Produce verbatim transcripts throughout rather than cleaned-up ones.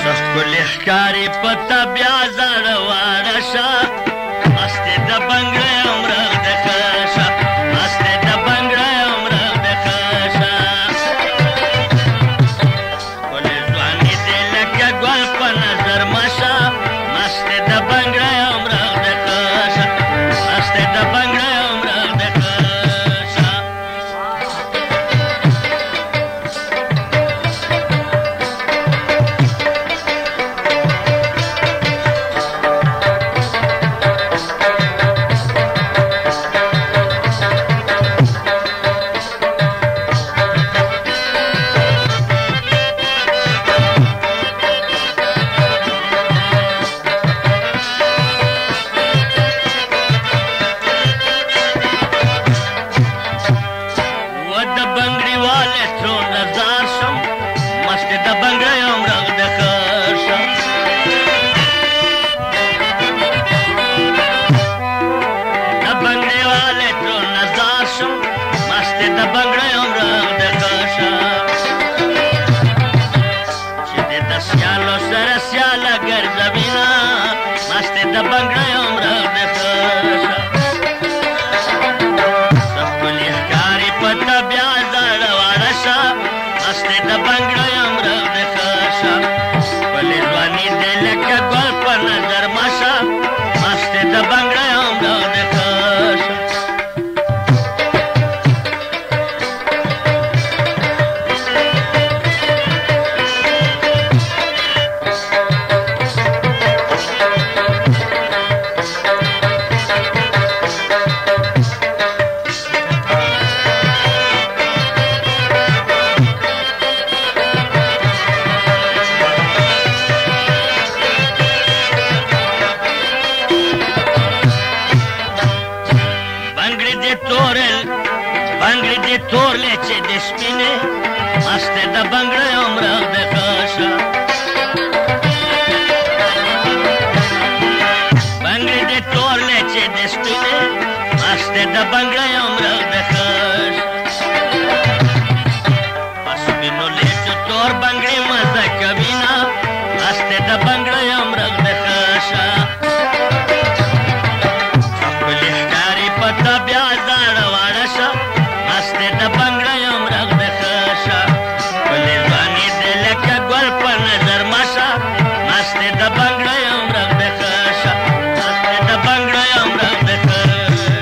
ښکلې ښکاري په طبع زړه واړه شه مستې د بنګړی عمرغ د ښه شه مستې د بنګړی عمرغ د ښه شه ښکلې ځواني دې لکه ګل په نظر مشه مستې د بنګړی عمرغ د ښه شه مستې د بنګړی عمرغ د ښه شه د بنګړی عمرغ د ښه شه ښکلې ښکاري په طبع زړه واړه شه مستې د بنګړی عمرغ د ښه شه ښکلې ځواني دې لکه ګل په نظر مشه مستې د بنګړی عمرغ د ښه شه بنګړي دې تورلې چې د سپینې مستې د بنګړی عمرغ د ښه شه بنګړي دې تورلې چې د سپینې مستې د بنګړی عمرغ د ښه شه په سپینو لیچو تور بنګړي مزه کوي نه مستې د بنګړی عمرغ د ښه شه ښکلې ښکاري په طبع زړه واړه شه مستې د بنګړی عمرغ د ښه شه ښکلې ځواني دې لکه ګل په نظر مشه مستې د بنګړی عمرغ د ښه شه مستې د بنګړی عمرغ د ښه شه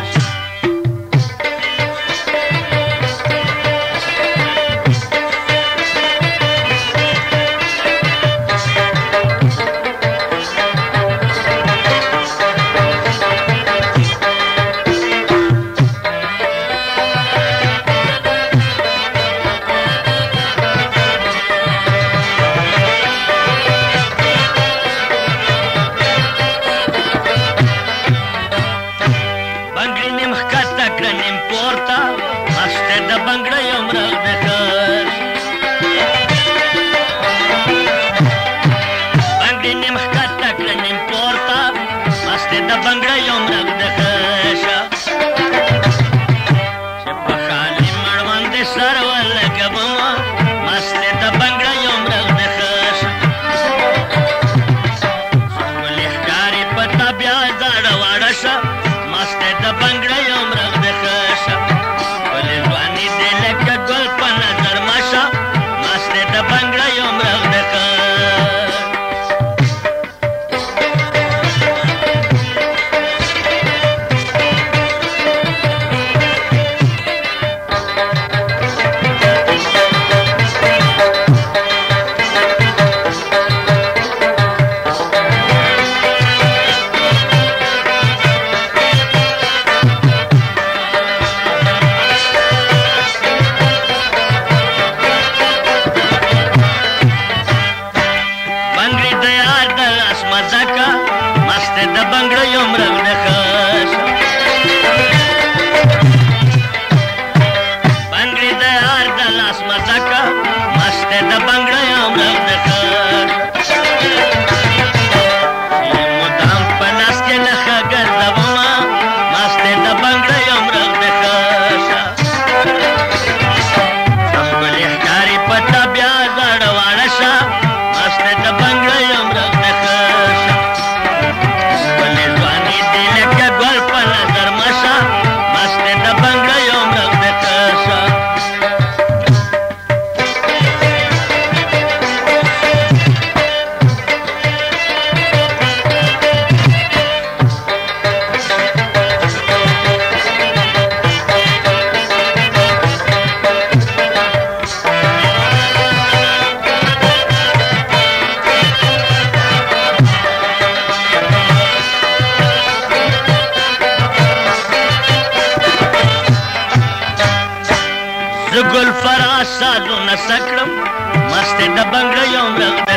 د بنګړی عمرغ د ښه بنګړي نیم ښکته کړه نیم پورته مستې د بنګړی عمرغ د ښه شه چې په خالي مړوندې سر ولګومه مستې د بنګړی عمرغ د ښه شه ښکلې ښکاري په طبع زړه واړه شه مستې د بنګړی عمرغ د ښه شه دې لکه ګل په نظر مشه مستې د بنګړی عمرغ د ښه د بنګړی عمرغ د ښه شه بنګړي د یار د لاس مزه که مستې د بنګړی عمرغ د ښه شه مدام په لاس کې نښه ګرځومه مستې د بنګړی عمرغ د ښه شه ښکلې ښکاري په طبع زړه واړه شه مستې د بنګړی سازونه سکړم مست د بنګړیو مرغ